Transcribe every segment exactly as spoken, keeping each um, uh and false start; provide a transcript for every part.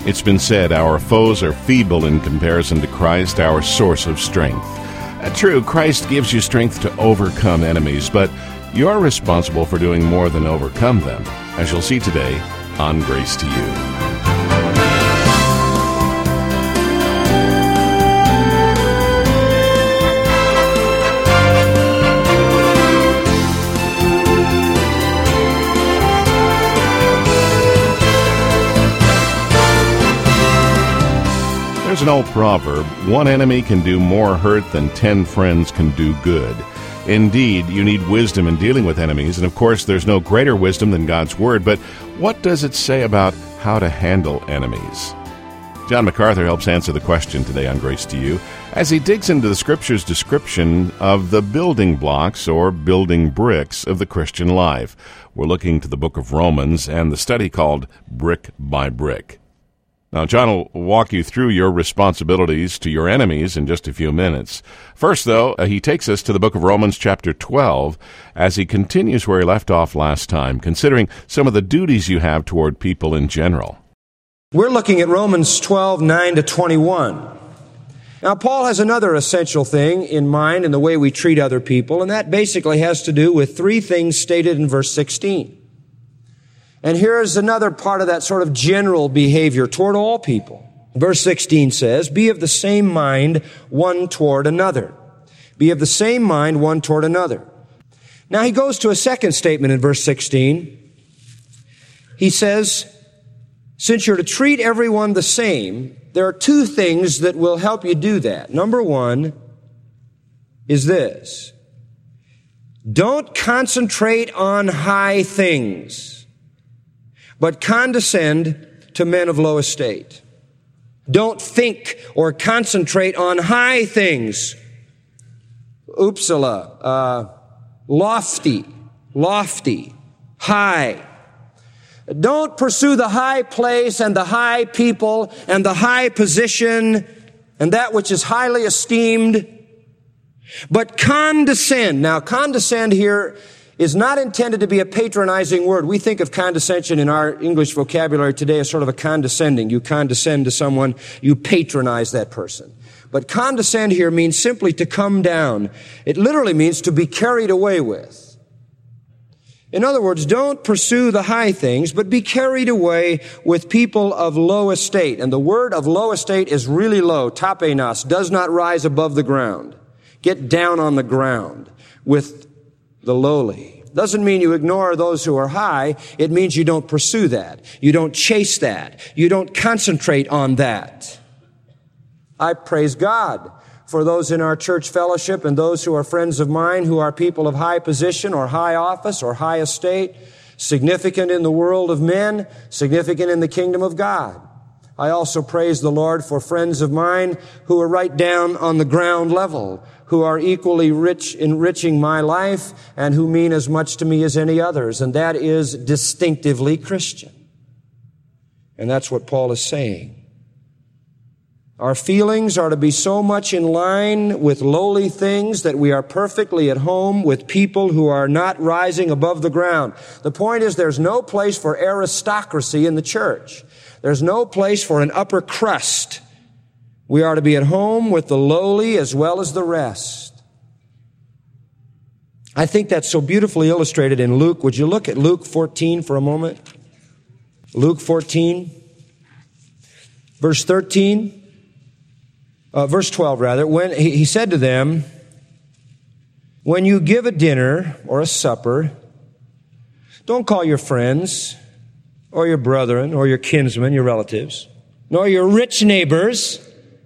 It's been said our foes are feeble in comparison to Christ, our source of strength. Uh, true, Christ gives you strength to overcome enemies, but you're responsible for doing more than overcome them, as you'll see today on Grace to You. There's an old proverb, one enemy can do more hurt than ten friends can do good. Indeed, you need wisdom in dealing with enemies, and of course there's no greater wisdom than God's Word, but what does it say about how to handle enemies? John MacArthur helps answer the question today on Grace to You as he digs into the Scripture's description of the building blocks or building bricks of the Christian life. We're looking to the book of Romans and the study called Brick by Brick. Now, John will walk you through your responsibilities to your enemies in just a few minutes. First, though, uh, he takes us to the book of Romans chapter twelve as he continues where he left off last time, considering some of the duties you have toward people in general. We're looking at Romans twelve, nine to twenty-one. Now, Paul has another essential thing in mind in the way we treat other people, and that basically has to do with three things stated in verse sixteen. And here's another part of that sort of general behavior toward all people. Verse sixteen says, be of the same mind one toward another. Be of the same mind one toward another. Now he goes to a second statement in verse sixteen. He says, since you're to treat everyone the same, there are two things that will help you do that. Number one is this. Don't concentrate on high things, but condescend to men of low estate. Don't think or concentrate on high things. Upsala, uh, lofty, lofty, high. Don't pursue the high place and the high people and the high position and that which is highly esteemed, but condescend. Now, condescend here is not intended to be a patronizing word. We think of condescension in our English vocabulary today as sort of a condescending. You condescend to someone, you patronize that person. But condescend here means simply to come down. It literally means to be carried away with. In other words, don't pursue the high things, but be carried away with people of low estate. And the word of low estate is really low. Tapenos, does not rise above the ground. Get down on the ground with the lowly. Doesn't mean you ignore those who are high. It means you don't pursue that. You don't chase that. You don't concentrate on that. I praise God for those in our church fellowship and those who are friends of mine who are people of high position or high office or high estate, significant in the world of men, significant in the kingdom of God. I also praise the Lord for friends of mine who are right down on the ground level, who are equally rich, enriching my life, and who mean as much to me as any others. And that is distinctively Christian. And that's what Paul is saying. Our feelings are to be so much in line with lowly things that we are perfectly at home with people who are not rising above the ground. The point is there's no place for aristocracy in the church. There's no place for an upper crust. We are to be at home with the lowly as well as the rest. I think that's so beautifully illustrated in Luke. Would you look at Luke fourteen for a moment? Luke fourteen, verse thirteen, uh, verse twelve rather. When he, he said to them, when you give a dinner or a supper, don't call your friends or your brethren or your kinsmen, your relatives, nor your rich neighbors,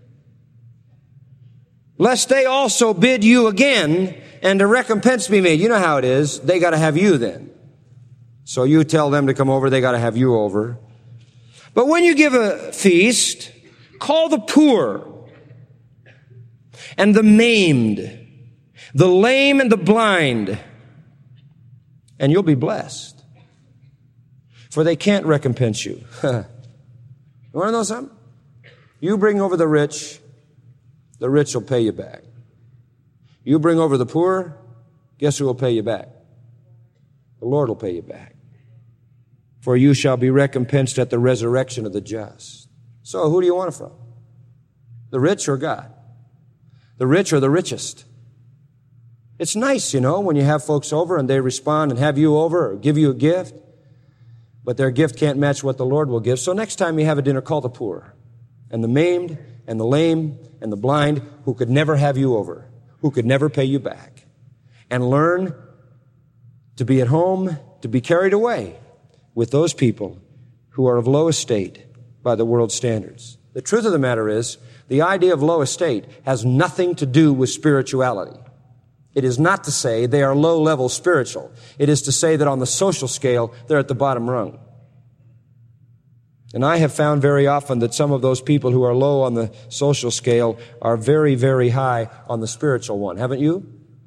lest they also bid you again and a recompense be made. You know how it is. They got to have you then. So you tell them to come over, they got to have you over. But when you give a feast, call the poor and the maimed, the lame and the blind, and you'll be blessed. For they can't recompense you. You want to know something? You bring over the rich, the rich will pay you back. You bring over the poor, guess who will pay you back? The Lord will pay you back. For you shall be recompensed at the resurrection of the just. So who do you want it from? The rich or God? The rich or the richest? It's nice, you know, when you have folks over and they respond and have you over or give you a gift, but their gift can't match what the Lord will give. So next time you have a dinner, call the poor and the maimed and the lame and the blind who could never have you over, who could never pay you back, and learn to be at home, to be carried away with those people who are of low estate by the world's standards. The truth of the matter is, the idea of low estate has nothing to do with spirituality. It is not to say they are low-level spiritual. It is to say that on the social scale, they're at the bottom rung. And I have found very often that some of those people who are low on the social scale are very, very high on the spiritual one. Haven't you?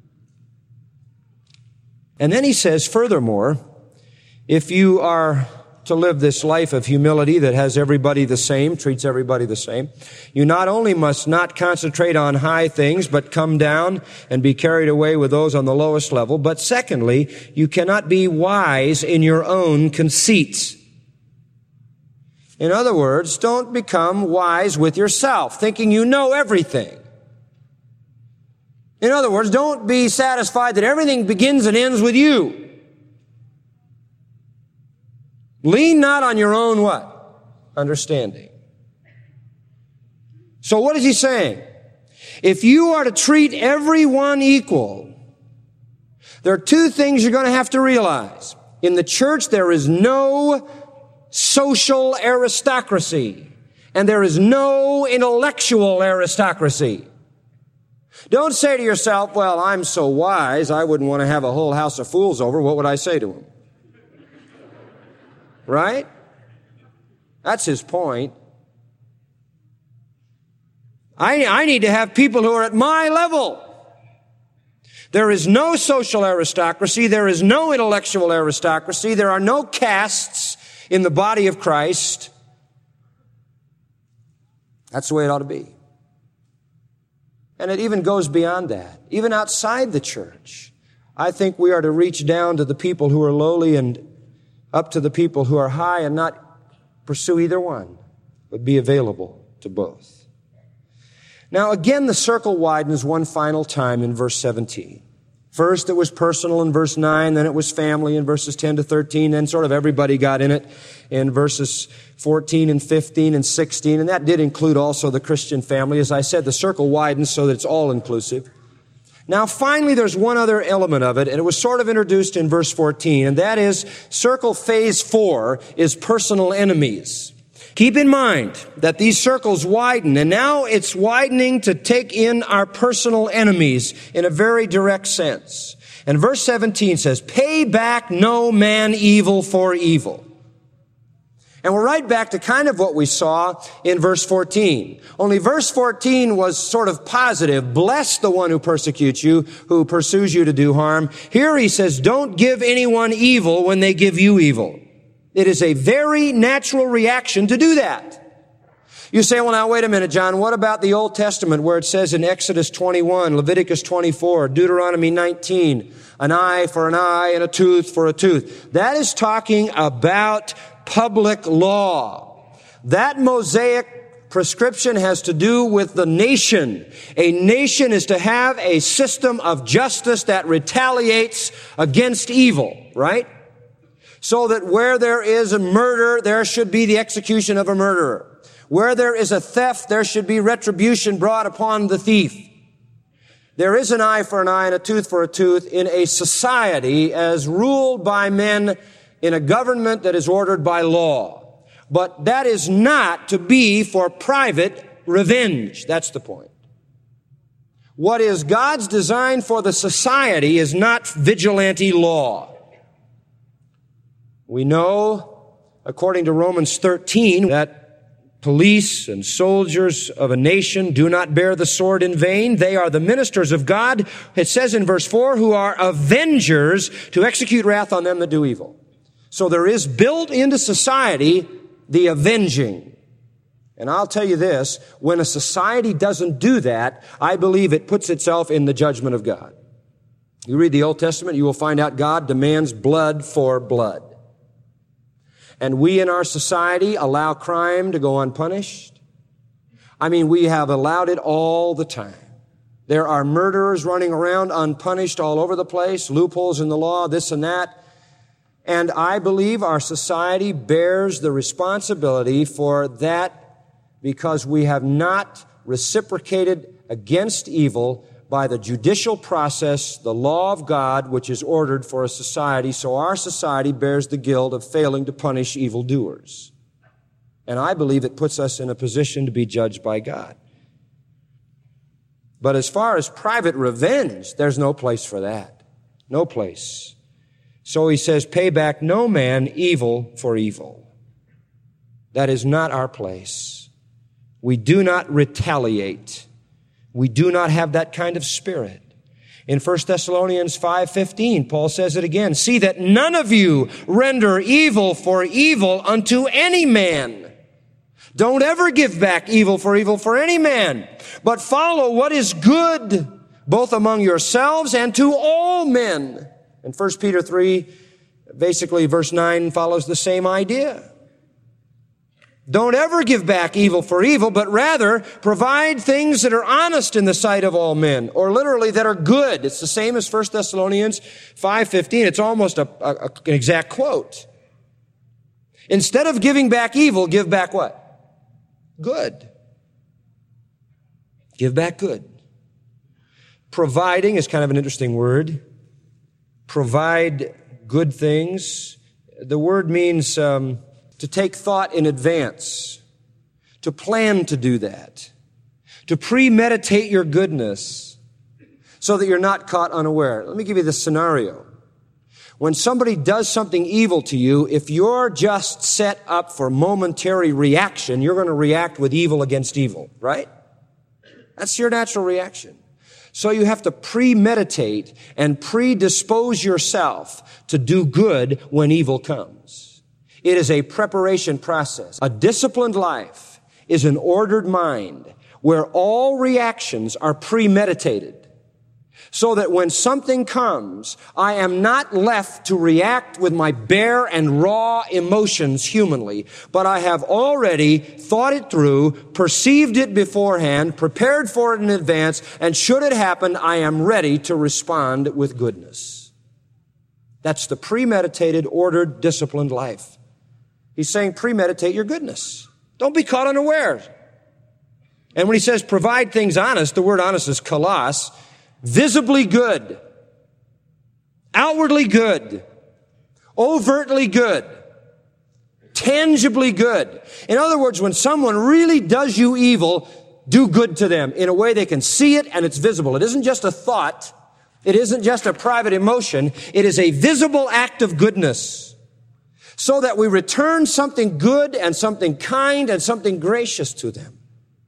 And then he says, furthermore, if you are to live this life of humility that has everybody the same, treats everybody the same, you not only must not concentrate on high things, but come down and be carried away with those on the lowest level. But secondly, you cannot be wise in your own conceits. In other words, don't become wise with yourself, thinking you know everything. In other words, don't be satisfied that everything begins and ends with you. Lean not on your own what? Understanding. So what is he saying? If you are to treat everyone equal, there are two things you're going to have to realize. In the church, there is no social aristocracy, and there is no intellectual aristocracy. Don't say to yourself, well, I'm so wise, I wouldn't want to have a whole house of fools over. What would I say to them? Right? That's his point. I, I need to have people who are at my level. There is no social aristocracy. There is no intellectual aristocracy. There are no castes in the body of Christ. That's the way it ought to be. And it even goes beyond that. Even outside the church, I think we are to reach down to the people who are lowly and up to the people who are high and not pursue either one, but be available to both. Now again, the circle widens one final time in verse seventeen. First it was personal in verse nine, then it was family in verses ten to thirteen, then sort of everybody got in it in verses fourteen and fifteen and sixteen, and that did include also the Christian family. As I said, the circle widens so that it's all inclusive. Now finally there's one other element of it, and it was sort of introduced in verse fourteen, and that is circle phase four is personal enemies. Keep in mind that these circles widen, and now it's widening to take in our personal enemies in a very direct sense. And verse seventeen says, pay back no man evil for evil. And we're right back to kind of what we saw in verse fourteen. Only verse fourteen was sort of positive. Bless the one who persecutes you, who pursues you to do harm. Here he says, don't give anyone evil when they give you evil. It is a very natural reaction to do that. You say, well, now, wait a minute, John. What about the Old Testament where it says in Exodus twenty-one, Leviticus twenty-four, Deuteronomy nineteen, an eye for an eye and a tooth for a tooth? That is talking about public law. That Mosaic prescription has to do with the nation. A nation is to have a system of justice that retaliates against evil, right? So that where there is a murder, there should be the execution of a murderer. Where there is a theft, there should be retribution brought upon the thief. There is an eye for an eye and a tooth for a tooth in a society as ruled by men in a government that is ordered by law. But that is not to be for private revenge. That's the point. What is God's design for the society is not vigilante law. We know, according to Romans thirteen, that police and soldiers of a nation do not bear the sword in vain. They are the ministers of God. It says in verse four, who are avengers to execute wrath on them that do evil. So there is built into society the avenging. And I'll tell you this, when a society doesn't do that, I believe it puts itself in the judgment of God. You read the Old Testament, you will find out God demands blood for blood. And we in our society allow crime to go unpunished. I mean, we have allowed it all the time. There are murderers running around unpunished all over the place, loopholes in the law, this and that. And I believe our society bears the responsibility for that because we have not reciprocated against evil by the judicial process, the law of God, which is ordered for a society. So our society bears the guilt of failing to punish evildoers. And I believe it puts us in a position to be judged by God. But as far as private revenge, there's no place for that. No place. So he says, pay back no man evil for evil. That is not our place. We do not retaliate. We do not have that kind of spirit. In First Thessalonians five fifteen, Paul says it again, see that none of you render evil for evil unto any man. Don't ever give back evil for evil for any man, but follow what is good, both among yourselves and to all men. And First Peter three, basically verse nine follows the same idea. Don't ever give back evil for evil, but rather provide things that are honest in the sight of all men, or literally that are good. It's the same as First Thessalonians five fifteen. It's almost a, a, an exact quote. Instead of giving back evil, give back what? Good. Give back good. Providing is kind of an interesting word. Provide good things. The word means um, to take thought in advance, to plan to do that, to premeditate your goodness so that you're not caught unaware. Let me give you this scenario. When somebody does something evil to you, if you're just set up for momentary reaction, you're going to react with evil against evil, right? That's your natural reaction. So you have to premeditate and predispose yourself to do good when evil comes. It is a preparation process. A disciplined life is an ordered mind where all reactions are premeditated, so that when something comes, I am not left to react with my bare and raw emotions humanly, but I have already thought it through, perceived it beforehand, prepared for it in advance, and should it happen, I am ready to respond with goodness. That's the premeditated, ordered, disciplined life. He's saying premeditate your goodness. Don't be caught unaware. And when he says provide things honest, the word honest is kalos, visibly good, outwardly good, overtly good, tangibly good. In other words, when someone really does you evil, do good to them in a way they can see it and it's visible. It isn't just a thought. It isn't just a private emotion. It is a visible act of goodness, so that we return something good and something kind and something gracious to them.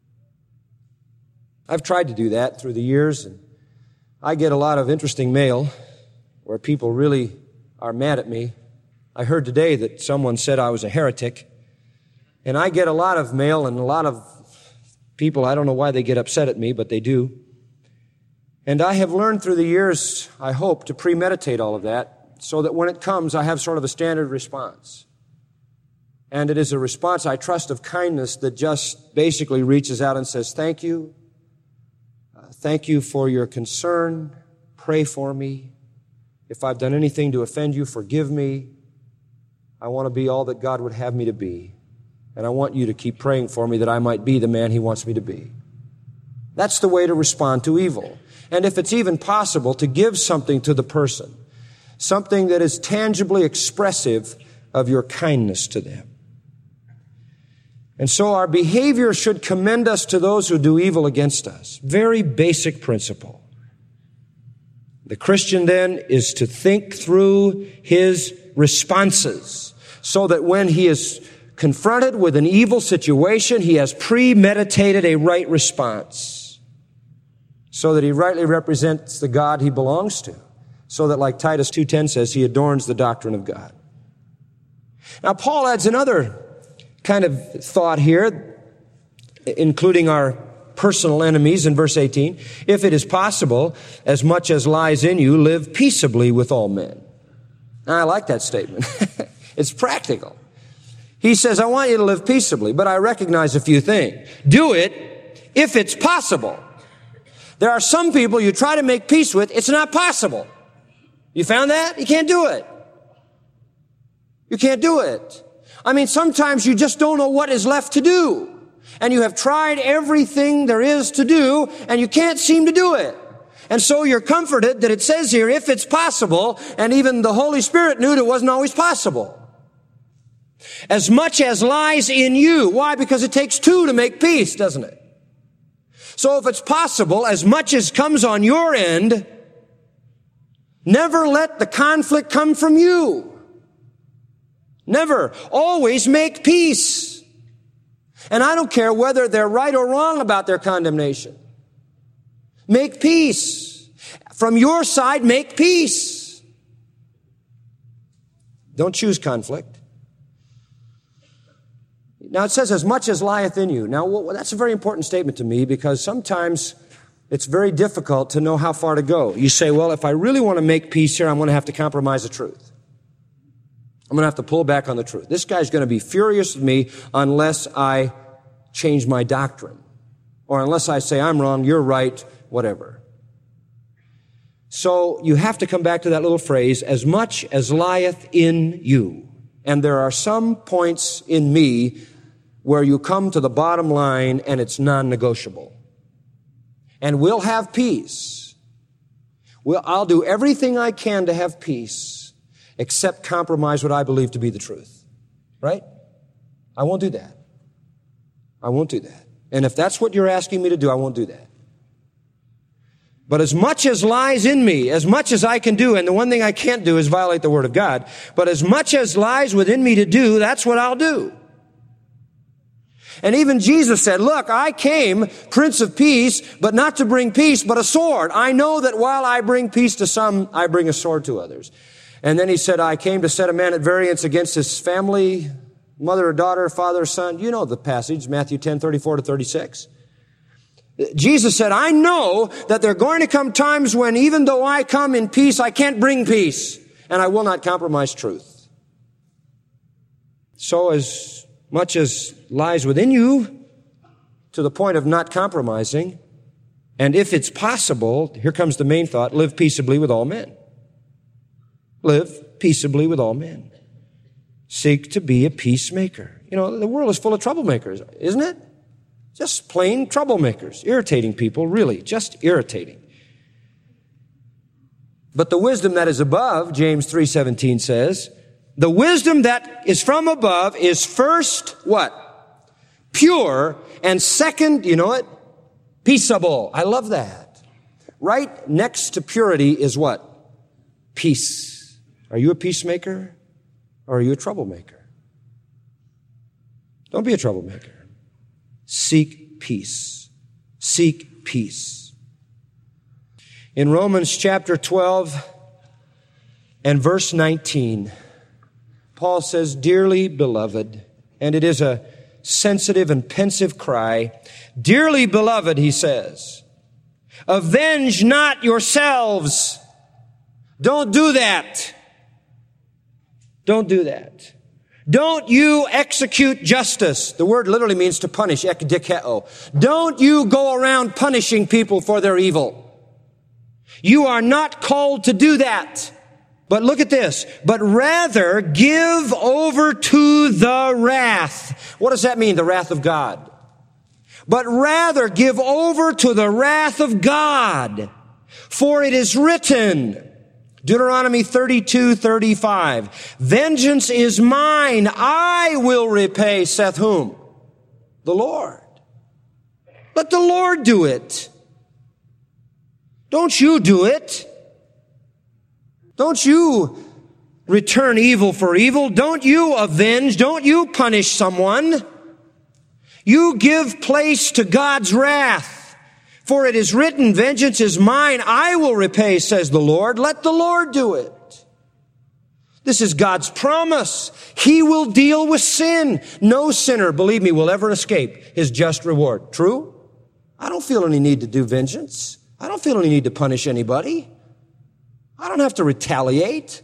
I've tried to do that through the years, and I get a lot of interesting mail where people really are mad at me. I heard today that someone said I was a heretic, and I get a lot of mail and a lot of people, I don't know why they get upset at me, but they do. And I have learned through the years, I hope, to premeditate all of that, so that when it comes, I have sort of a standard response. And it is a response, I trust, of kindness that just basically reaches out and says, thank you. Uh, thank you for your concern. Pray for me. If I've done anything to offend you, forgive me. I want to be all that God would have me to be. And I want you to keep praying for me that I might be the man He wants me to be. That's the way to respond to evil. And if it's even possible, to give something to the person, something that is tangibly expressive of your kindness to them. And so our behavior should commend us to those who do evil against us. Very basic principle. The Christian then is to think through his responses so that when he is confronted with an evil situation, he has premeditated a right response so that he rightly represents the God he belongs to. So that, like Titus two ten says, he adorns the doctrine of God. Now, Paul adds another kind of thought here, including our personal enemies in verse eighteen. If it is possible, as much as lies in you, live peaceably with all men. Now, I like that statement. It's practical. He says, I want you to live peaceably, but I recognize a few things. Do it If it's possible. There are some people you try to make peace with, it's not possible. You found that? You can't do it. You can't do it. I mean, sometimes you just don't know what is left to do. And you have tried everything there is to do, and you can't seem to do it. And so you're comforted that it says here, if it's possible, and even the Holy Spirit knew that it wasn't always possible. As much as lies in you. Why? Because it takes two to make peace, doesn't it? So if it's possible, as much as comes on your end, never let the conflict come from you. Never. Always make peace. And I don't care whether they're right or wrong about their condemnation. Make peace. From your side, make peace. Don't choose conflict. Now it says, as much as lieth in you. Now well, that's a very important statement to me because sometimes it's very difficult to know how far to go. You say, well, if I really want to make peace here, I'm going to have to compromise the truth. I'm going to have to pull back on the truth. This guy's going to be furious with me unless I change my doctrine. Or unless I say, I'm wrong, you're right, whatever. So you have to come back to that little phrase, as much as lieth in you. And there are some points in me where you come to the bottom line and it's non-negotiable. And we'll have peace. We'll, I'll do everything I can to have peace, except compromise what I believe to be the truth. Right? I won't do that. I won't do that. And if that's what you're asking me to do, I won't do that. But as much as lies in me, as much as I can do, and the one thing I can't do is violate the Word of God, but as much as lies within me to do, that's what I'll do. And even Jesus said, look, I came, Prince of Peace, but not to bring peace, but a sword. I know that while I bring peace to some, I bring a sword to others. And then he said, I came to set a man at variance against his family, mother or daughter, father or son. You know the passage, Matthew ten, thirty-four to thirty-six. Jesus said, I know that there are going to come times when even though I come in peace, I can't bring peace, and I will not compromise truth. So as much as lies within you, to the point of not compromising, and if it's possible, here comes the main thought, live peaceably with all men. Live peaceably with all men. Seek to be a peacemaker. You know, the world is full of troublemakers, isn't it? Just plain troublemakers, irritating people, really, just irritating. But the wisdom that is above, James three seventeen says, the wisdom that is from above is first, what? Pure, and second, you know it? Peaceable. I love that. Right next to purity is what? Peace. Are you a peacemaker or are you a troublemaker? Don't be a troublemaker. Seek peace. Seek peace. In Romans chapter twelve and verse nineteen, Paul says, dearly beloved, and it is a sensitive and pensive cry, dearly beloved, he says, avenge not yourselves. Don't do that. Don't do that. Don't you execute justice. The word literally means to punish, ekdikeo. Don't you go around punishing people for their evil. You are not called to do that. But look at this. But rather give over to the wrath. What does that mean, the wrath of God? But rather give over to the wrath of God. For it is written, Deuteronomy thirty-two thirty-five, vengeance is mine, I will repay, saith whom? The Lord. Let the Lord do it. Don't you do it. Don't you return evil for evil. Don't you avenge. Don't you punish someone. You give place to God's wrath. For it is written, vengeance is mine, I will repay, says the Lord. Let the Lord do it. This is God's promise. He will deal with sin. No sinner, believe me, will ever escape his just reward. True? I don't feel any need to do vengeance. I don't feel any need to punish anybody. I don't have to retaliate.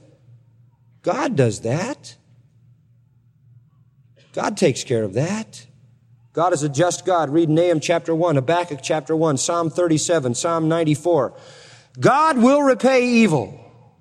God does that. God takes care of that. God is a just God. Read Nahum chapter one, Habakkuk chapter one, Psalm thirty-seven, Psalm ninety-four. God will repay evil.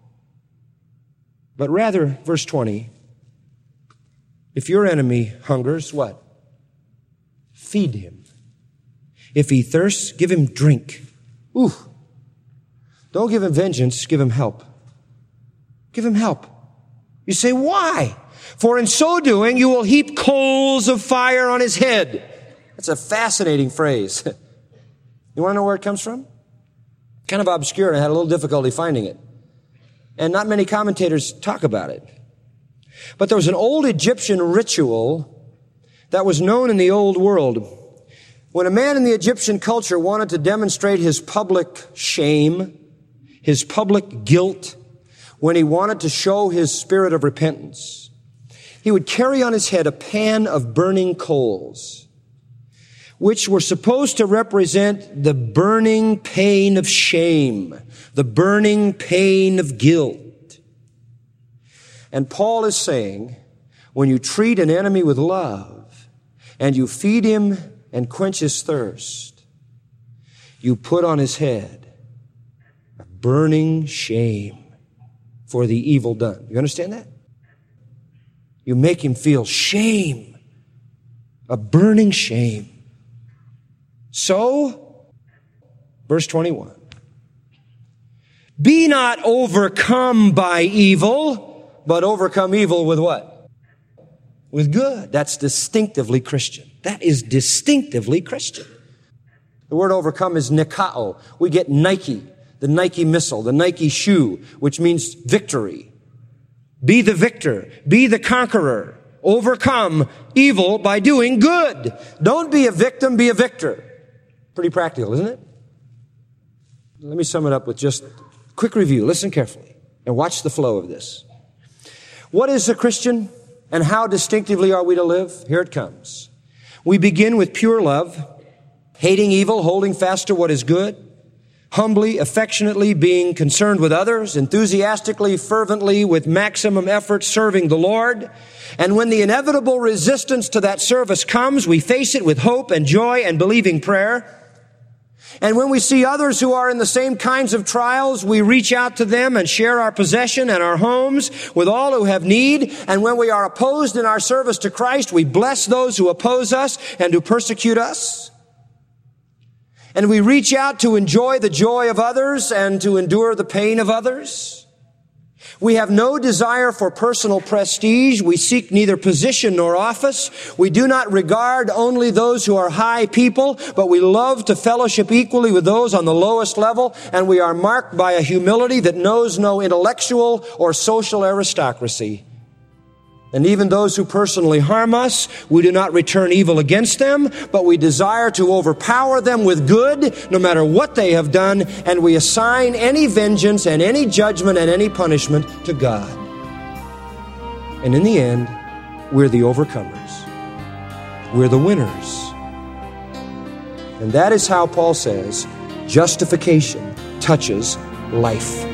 But rather, verse twenty, if your enemy hungers, what? Feed him. If he thirsts, give him drink. Ooh. Don't give him vengeance, give him help. Give him help. You say, why? For in so doing, you will heap coals of fire on his head. That's a fascinating phrase. You want to know where it comes from? Kind of obscure, and I had a little difficulty finding it. And not many commentators talk about it. But there was an old Egyptian ritual that was known in the old world. When a man in the Egyptian culture wanted to demonstrate his public shame, his public guilt, when he wanted to show his spirit of repentance, he would carry on his head a pan of burning coals, which were supposed to represent the burning pain of shame, the burning pain of guilt. And Paul is saying, when you treat an enemy with love, and you feed him and quench his thirst, you put on his head a burning shame for the evil done. You understand that? You make him feel shame, a burning shame. So, verse twenty-one, be not overcome by evil, but overcome evil with what? With good. That's distinctively Christian. That is distinctively Christian. The word overcome is nikao. We get Nike, the Nike missile, the Nike shoe, which means victory. Be the victor. Be the conqueror. Overcome evil by doing good. Don't be a victim, be a victor. Pretty practical, isn't it? Let me sum it up with just a quick review. Listen carefully and watch the flow of this. What is a Christian and how distinctively are we to live? Here it comes. We begin with pure love, hating evil, holding fast to what is good, humbly, affectionately being concerned with others, enthusiastically, fervently, with maximum effort serving the Lord. And when the inevitable resistance to that service comes, we face it with hope and joy and believing prayer. And when we see others who are in the same kinds of trials, we reach out to them and share our possession and our homes with all who have need. And when we are opposed in our service to Christ, we bless those who oppose us and who persecute us. And we reach out to enjoy the joy of others and to endure the pain of others. We have no desire for personal prestige. We seek neither position nor office. We do not regard only those who are high people, but we love to fellowship equally with those on the lowest level. And we are marked by a humility that knows no intellectual or social aristocracy. And even those who personally harm us, we do not return evil against them, but we desire to overpower them with good, no matter what they have done, and we assign any vengeance and any judgment and any punishment to God. And in the end, we're the overcomers. We're the winners. And that is how Paul says, justification touches life.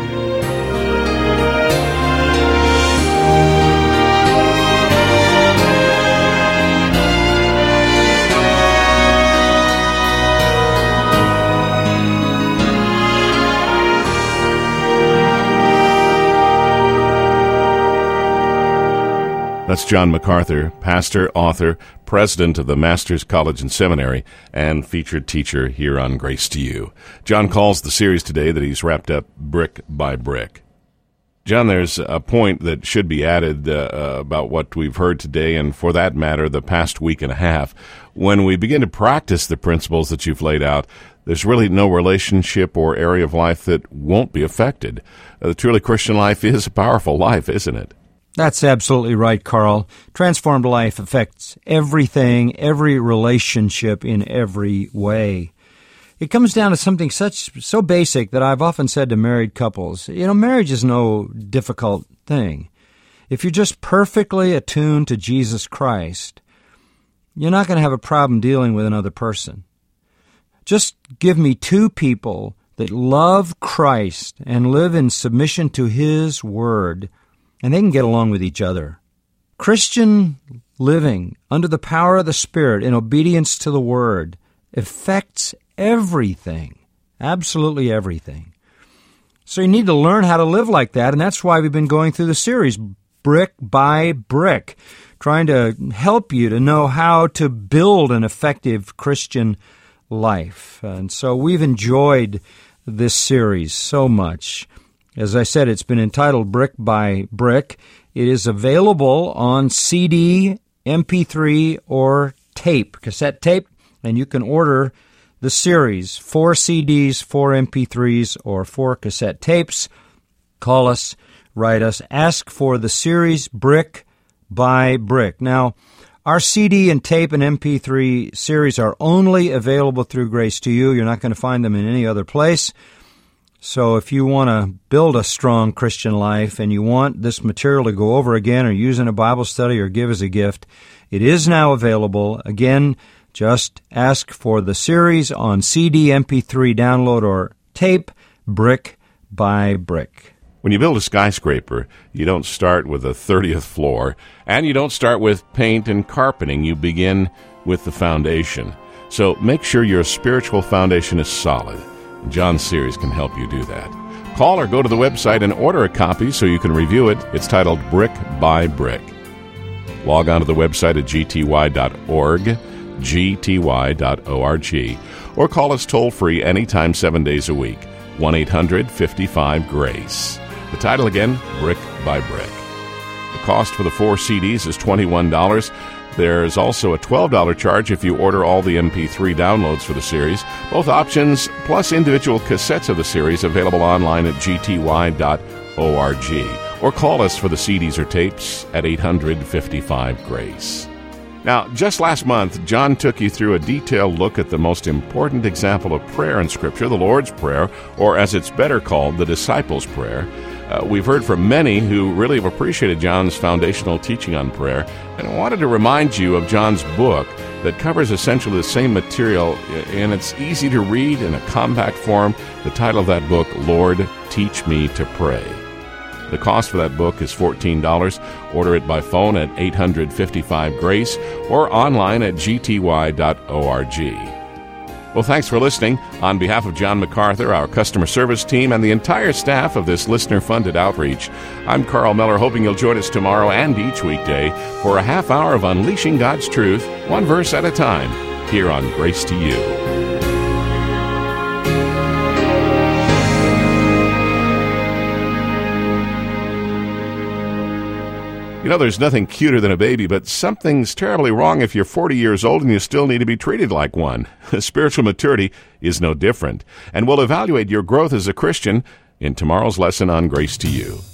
That's John MacArthur, pastor, author, president of the Masters College and Seminary, and featured teacher here on Grace to You. John calls the series today that he's wrapped up brick by brick. John, there's a point that should be added uh, about what we've heard today, and for that matter, the past week and a half. When we begin to practice the principles that you've laid out, there's really no relationship or area of life that won't be affected. Uh, the truly Christian life is a powerful life, isn't it? That's absolutely right, Carl. Transformed life affects everything, every relationship in every way. It comes down to something such so basic that I've often said to married couples, you know, marriage is no difficult thing. If you're just perfectly attuned to Jesus Christ, you're not going to have a problem dealing with another person. Just give me two people that love Christ and live in submission to His Word, and they can get along with each other. Christian living under the power of the Spirit in obedience to the Word affects everything, absolutely everything. So you need to learn how to live like that, and that's why we've been going through the series, Brick by Brick, trying to help you to know how to build an effective Christian life. And so we've enjoyed this series so much. As I said, it's been entitled Brick by Brick. It is available on C D, M P three, or tape, cassette tape, and you can order the series, four C Ds, four M P threes, or four cassette tapes. Call us, write us, ask for the series Brick by Brick. Now, our C D and tape and M P three series are only available through Grace to You. You're not going to find them in any other place. So if you want to build a strong Christian life and you want this material to go over again or use in a Bible study or give as a gift, it is now available. Again, just ask for the series on C D, M P three, download, or tape, Brick by Brick. When you build a skyscraper, you don't start with the thirtieth floor, and you don't start with paint and carpeting. You begin with the foundation. So make sure your spiritual foundation is solid. John's series can help you do that. Call or go to the website and order a copy so you can review it. It's titled Brick by Brick. Log on to the website at g t y dot org, g t y dot org, or call us toll-free anytime seven days a week, one eight hundred fifty-five GRACE. The title again, Brick by Brick. The cost for the four C Ds is twenty-one dollars. There's also a twelve dollars charge if you order all the M P three downloads for the series. Both options, plus individual cassettes of the series, available online at g t y dot org. Or call us for the C Ds or tapes at eight hundred fifty-five GRACE. Now, just last month, John took you through a detailed look at the most important example of prayer in Scripture, the Lord's Prayer, or as it's better called, the Disciples' Prayer. Uh, we've heard from many who really have appreciated John's foundational teaching on prayer, and I wanted to remind you of John's book that covers essentially the same material, and it's easy to read in a compact form. The title of that book, Lord, Teach Me to Pray. The cost for that book is fourteen dollars. Order it by phone at eight hundred fifty-five GRACE or online at g t y dot org. Well, thanks for listening. On behalf of John MacArthur, our customer service team, and the entire staff of this listener-funded outreach, I'm Carl Miller, hoping you'll join us tomorrow and each weekday for a half hour of unleashing God's truth, one verse at a time, here on Grace to You. You know, there's nothing cuter than a baby, but something's terribly wrong if you're forty years old and you still need to be treated like one. Spiritual maturity is no different. And we'll evaluate your growth as a Christian in tomorrow's lesson on Grace to You.